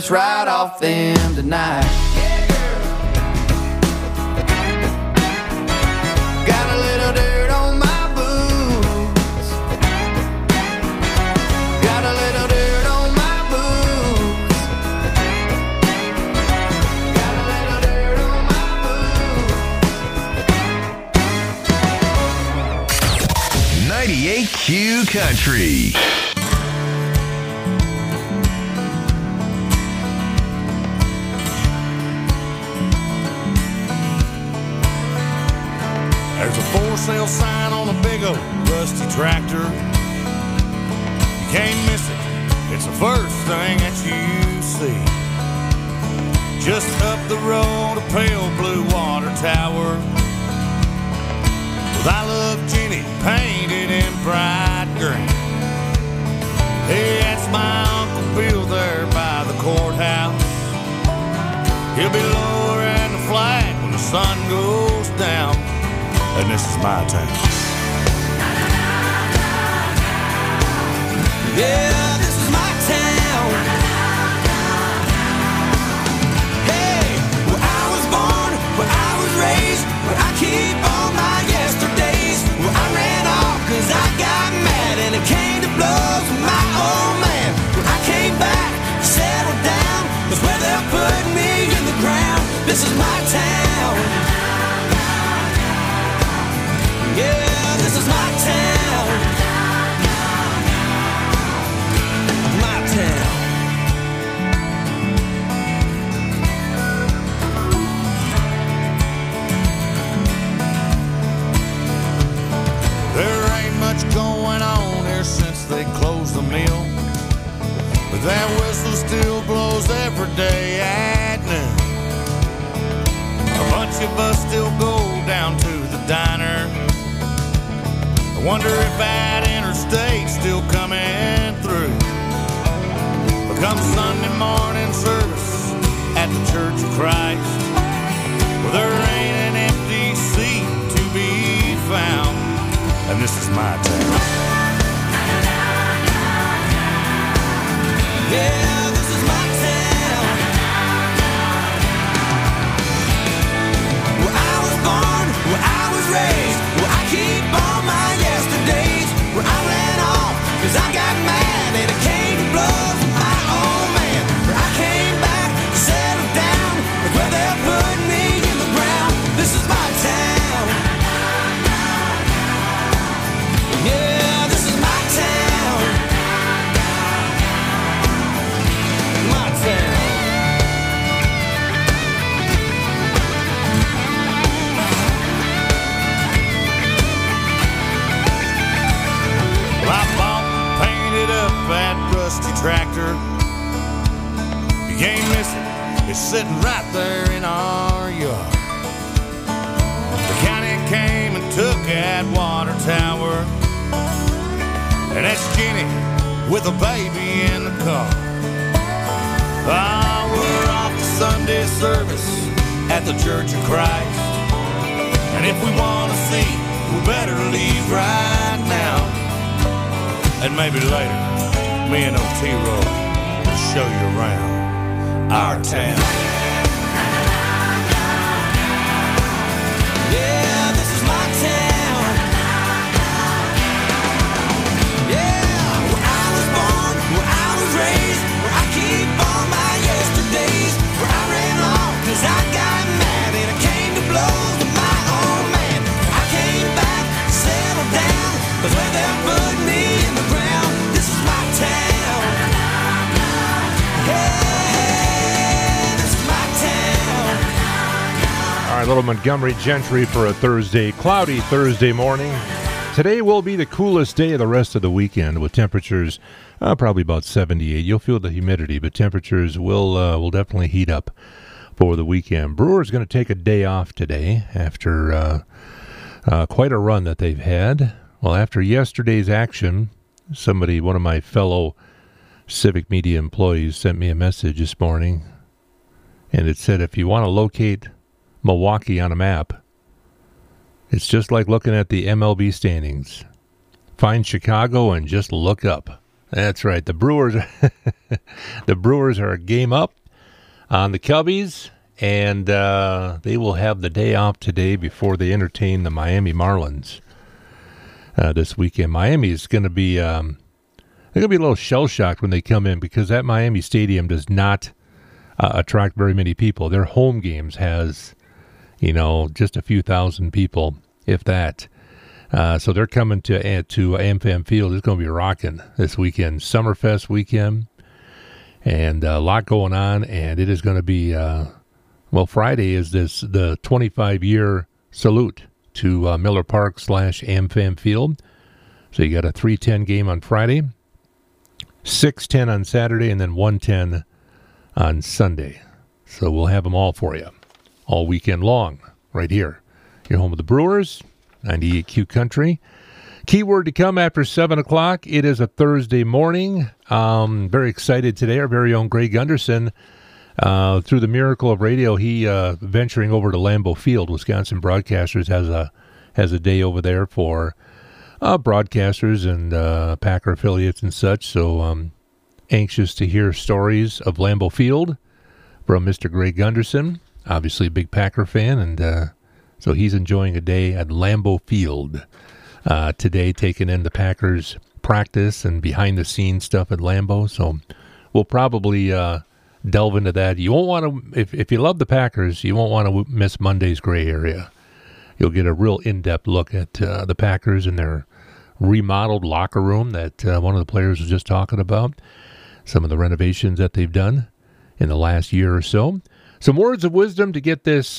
dust right off them tonight. Got a little dirt on my boots. Got a little dirt on my boots. Got a little dirt on my boots. 98Q Country. There's a for sale sign on a big old rusty tractor. You can't miss it, it's the first thing that you see. Just up the road, a pale blue water tower with I Love Jenny painted in bright green. Hey, that's my Uncle Bill there by the courthouse. He'll be lowering the flag when the sun goes down. And this is my town. Yeah, this is my town. Hey, where I was born, where I was raised, where I keep all my yesterdays. Where I ran off cause I got mad and it came to blows with my old man. Where I came back, settled down, that's where they're putting me in the ground. This is my town. Yeah, this is my town. My town. There ain't much going on here since they closed the mill, but that whistle still blows every day at noon. A bunch of us still go down to the diner. I wonder if that interstate's still coming through. But come Sunday morning service at the Church of Christ, well, there ain't an empty seat to be found. And this is my town. Yeah, this is my town. Where I was born, where I was raised, where I keep all my yesterdays. Where I ran off cause I got mad and it came to blows with my old man. Where I came back, settled down, where they're putting me in the ground. This is my town. Yeah, this is my town. My town. Well, I bought and painted up that rusty tractor. You can't miss it, it's sitting right there in our yard. The county came and took that water tower, and that's Jenny with a baby in the car. Ah, we're off to Sunday service at the Church of Christ, and if we want to see, we better leave right now. And maybe later, me and Otero will show you around our town. Yeah, this is my town. Yeah, where I was born, where I was raised, where I keep all my yesterdays. Where I ran off cause I got mad and it came to blows with my old man. I came back, settled down, cause where they're putting me in the ground. This is my town. Hey, this is my town. All right, little Montgomery Gentry for a Thursday, cloudy Thursday morning. Today will be the coolest day of the rest of the weekend with temperatures probably about 78. You'll feel the humidity, but temperatures will definitely heat up for the weekend. Brewers going to take a day off today after quite a run that they've had. Well, after yesterday's action, one of my fellow Civic Media employees sent me a message this morning, and it said, if you want to locate Milwaukee on a map, it's just like looking at the MLB standings. Find Chicago and just look up. That's right. The Brewers are a game up on the Cubbies, and they will have the day off today before they entertain the Miami Marlins this weekend. Miami is going to be they're going to be a little shell-shocked when they come in because that Miami Stadium does not attract very many people. Their home games has, just a few thousand people, if that. So they're coming to AmFam Field. It's going to be rocking this weekend. Summerfest weekend. And a lot going on. And it is going to be, Friday is the 25-year salute to Miller Park / AmFam Field. So you got a 3:10 game on Friday, 6:10 on Saturday, and then 1:10 on Sunday. So we'll have them all for you all weekend long right here. You're home of the Brewers. 98Q Country. Keyword to come after 7 o'clock. It is a Thursday morning. Very excited today. Our very own Greg Gunderson, through the miracle of radio, he venturing over to Lambeau Field. Wisconsin Broadcasters has a day over there for broadcasters and Packer affiliates and such. So anxious to hear stories of Lambeau Field from Mr. Greg Gunderson. Obviously a big Packer fan, and so he's enjoying a day at Lambeau Field today, taking in the Packers practice and behind-the-scenes stuff at Lambeau. So we'll probably delve into that. You won't want to, if you love the Packers, you won't want to miss Monday's gray area. You'll get a real in-depth look at the Packers and their remodeled locker room that one of the players was just talking about, some of the renovations that they've done in the last year or so. Some words of wisdom to get this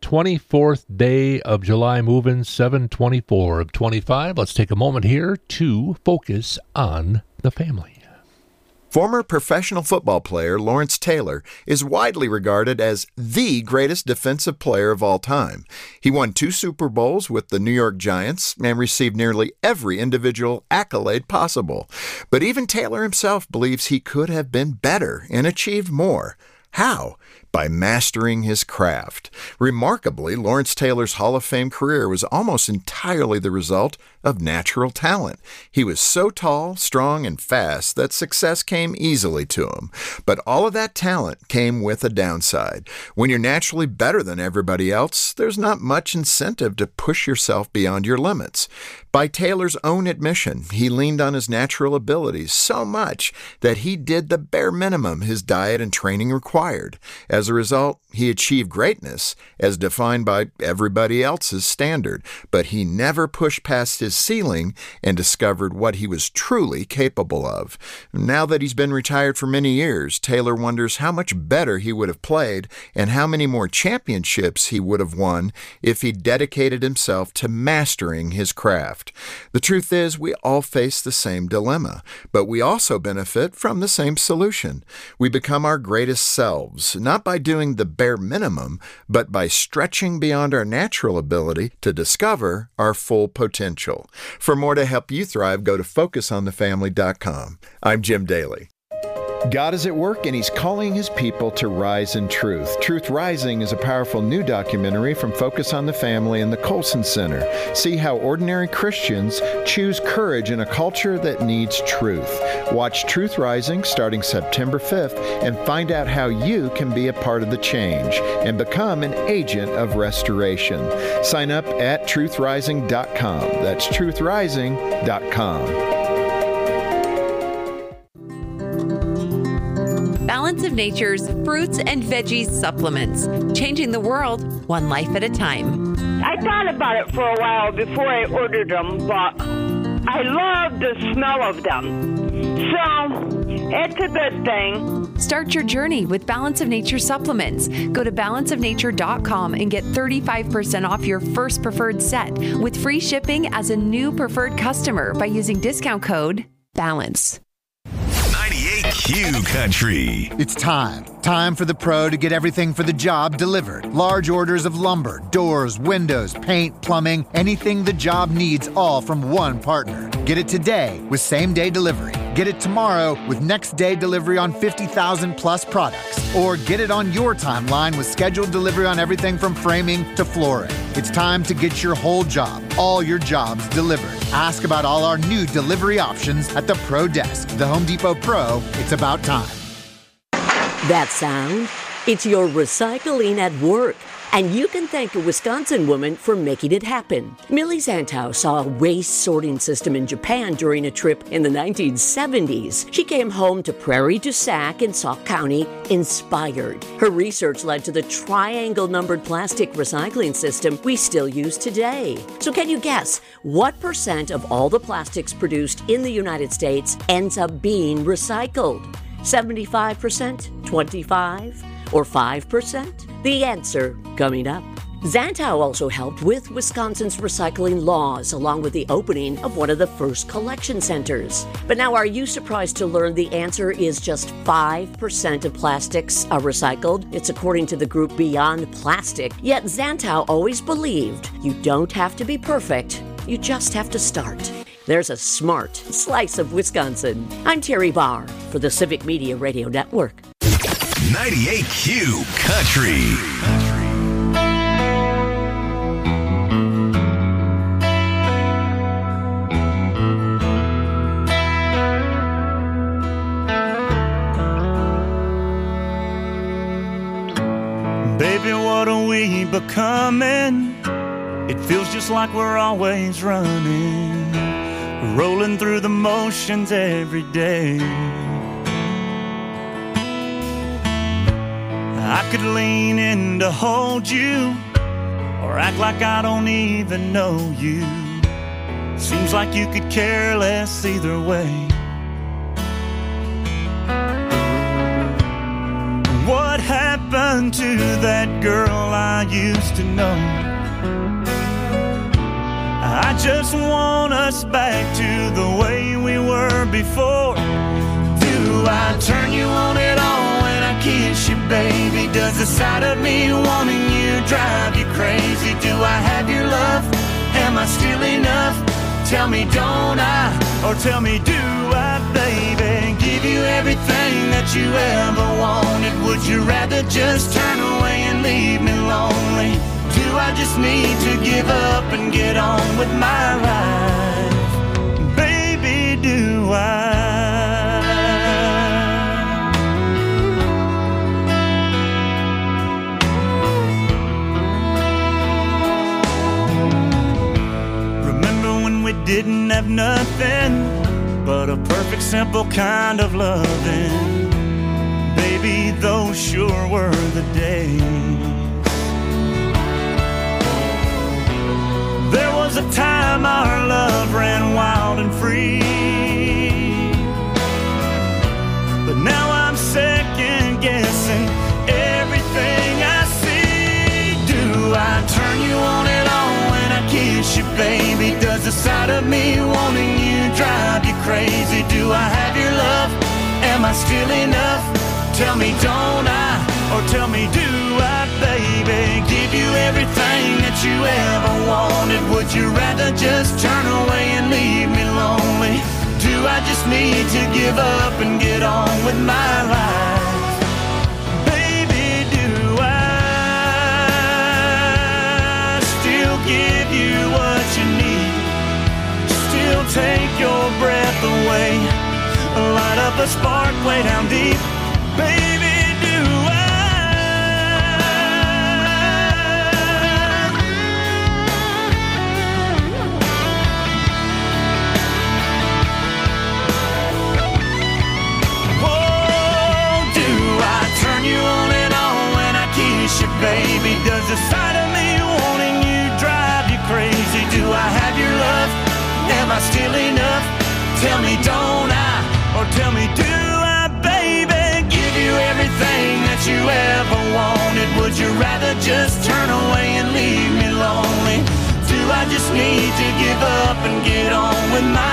24th day of July moving, 7/24 of 25. Let's take a moment here to focus on the family. Former professional football player Lawrence Taylor is widely regarded as the greatest defensive player of all time. He won 2 Super Bowls with the New York Giants and received nearly every individual accolade possible. But even Taylor himself believes he could have been better and achieved more. How? By mastering his craft. Remarkably, Lawrence Taylor's Hall of Fame career was almost entirely the result of natural talent. He was so tall, strong, and fast that success came easily to him. But all of that talent came with a downside. When you're naturally better than everybody else, there's not much incentive to push yourself beyond your limits. By Taylor's own admission, he leaned on his natural abilities so much that he did the bare minimum his diet and training required. As a result, he achieved greatness as defined by everybody else's standard, but he never pushed past his ceiling and discovered what he was truly capable of. Now that he's been retired for many years, Taylor wonders how much better he would have played and how many more championships he would have won if he dedicated himself to mastering his craft. The truth is, we all face the same dilemma, but we also benefit from the same solution. We become our greatest selves, not by doing the bare minimum, but by stretching beyond our natural ability to discover our full potential. For more to help you thrive, go to FocusOnTheFamily.com. I'm Jim Daly. God is at work and He's calling His people to rise in truth. Truth Rising is a powerful new documentary from Focus on the Family and the Colson Center. See how ordinary Christians choose courage in a culture that needs truth. Watch Truth Rising starting September 5th and find out how you can be a part of the change and become an agent of restoration. Sign up at truthrising.com. That's truthrising.com. Balance of Nature's fruits and veggies supplements, changing the world one life at a time. I thought about it for a while before I ordered them, but I love the smell of them. So, it's a good thing. Start your journey with Balance of Nature supplements. Go to balanceofnature.com and get 35% off your first preferred set with free shipping as a new preferred customer by using discount code BALANCE. 98Q Country. It's time for the pro to get everything for the job delivered. Large orders of lumber, doors, windows, paint, plumbing, anything the job needs, all from one partner. Get it today with same-day delivery. Get it tomorrow with next-day delivery on 50,000 plus products. Or get it on your timeline with scheduled delivery on everything from framing to flooring. It's time to get your whole job, all your jobs delivered. Ask about all our new delivery options at the Pro Desk. The Home Depot Pro, it's about time. That sound? It's your recycling at work, and you can thank a Wisconsin woman for making it happen. Millie Zantow saw a waste sorting system in Japan during a trip in the 1970s. She came home to Prairie du Sac in Sauk County inspired. Her research led to the triangle-numbered plastic recycling system we still use today. So can you guess what % of all the plastics produced in the United States ends up being recycled? 75%? 25%? Or 5%? The answer coming up. Zantow also helped with Wisconsin's recycling laws, along with the opening of one of the first collection centers. But now, are you surprised to learn the answer is just 5% of plastics are recycled? It's according to the group Beyond Plastic. Yet Zantow always believed you don't have to be perfect, you just have to start. There's a smart slice of Wisconsin. I'm Terry Barr for the Civic Media Radio Network. 98Q Country. Baby, what are we becoming? It feels just like we're always running, rolling through the motions every day. I could lean in to hold you, or act like I don't even know you. Seems like you could care less either way. What happened to that girl I used to know? I just want us back to the way we were before. Do I turn you on at all when I kiss you, baby? Does the sight of me wanting you drive you crazy? Do I have your love? Am I still enough? Tell me, don't I? Or tell me, do I, baby? Give you everything that you ever wanted. Would you rather just turn away and leave me lonely? Do I just need to give up and get on with my life? Baby, do I? Didn't have nothing but a perfect, simple kind of loving. Baby, those sure were the days. There was a time our love ran wild and free, but now I'm second guessing everything I see. Do I turn you on at all when I kiss you, baby? Does the sight of me wanting you drive you crazy? Do I have your love? Am I still enough? Tell me, don't I? Or tell me, do I, baby? Give you everything that you ever wanted. Would you rather just turn away and leave me lonely? Do I just need to give up and get on with my life? Baby, do I still give you what you need? Still take your breath away, light up a spark way down deep. Baby, do baby, does the sight of me wanting you drive you crazy? Do I have your love? Am I still enough? Tell me, don't I? Or tell me, do I, baby? Give you everything that you ever wanted. Would you rather just turn away and leave me lonely? Do I just need to give up and get on with my